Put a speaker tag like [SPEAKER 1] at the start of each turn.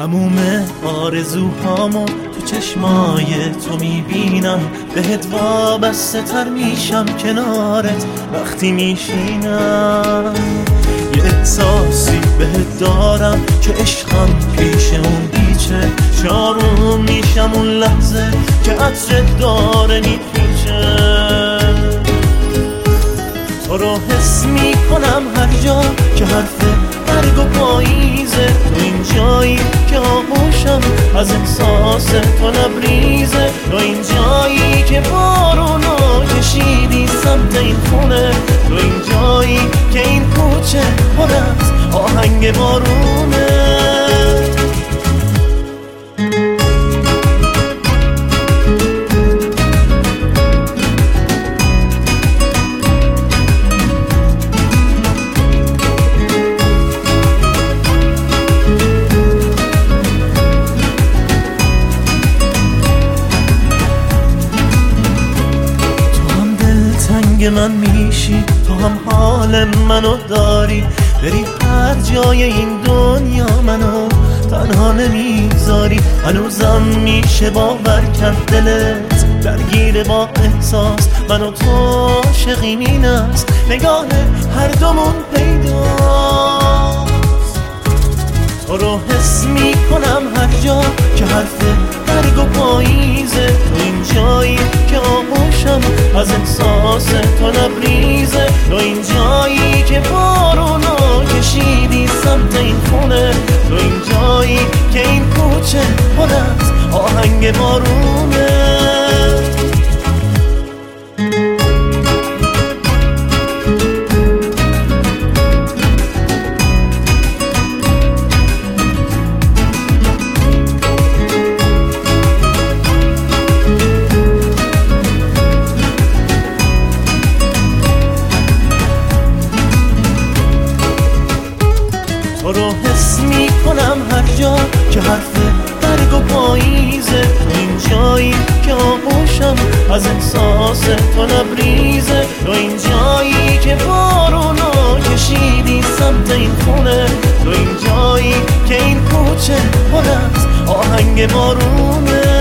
[SPEAKER 1] تموم آرزوهامو تو چشمای تو میبینم، بهت وابسته تر میشم کنارت وقتی میشینم. یه احساسی بهت دارم که عشقم پیش اون بیچه، شارون میشم اون لحظه که عطرت داره میپیچه. تو رو حس میکنم هر جا که حرف برگ و پاییزه، تو این جایی که آغوشم از احساس تو لبریزه، تو این جایی که بارونو کشیدی سمت این خونه، تو این جایی که این کوچه پر از آهنگ بارونه. من میشی، تو هم حال منو داری، بری هر جای این دنیا منو تنها نمیذاری. هنوزم میشه باور کرد دلت درگیر با احساس، من و تو عاشقیم این است نگاه هر دومون پیداست. تو رو حس میکنم هر جا که حرف برگ و پاییزه، تو این جایی که آغوشم از احساس تو لبریزه، تو این جایی که بارونو کشیدی سمت این خونه، تو این جایی که این کوچه پر از آهنگ بارونه. تو رو حس میکنم هر جا که حرف برگ و پاییزه، تو این جایی که آغوشم از احساس تو لبریزه، تو این جایی که بارونو کشیدی سمت این خونه، تو این جایی که این کوچه پر از آهنگ بارونه.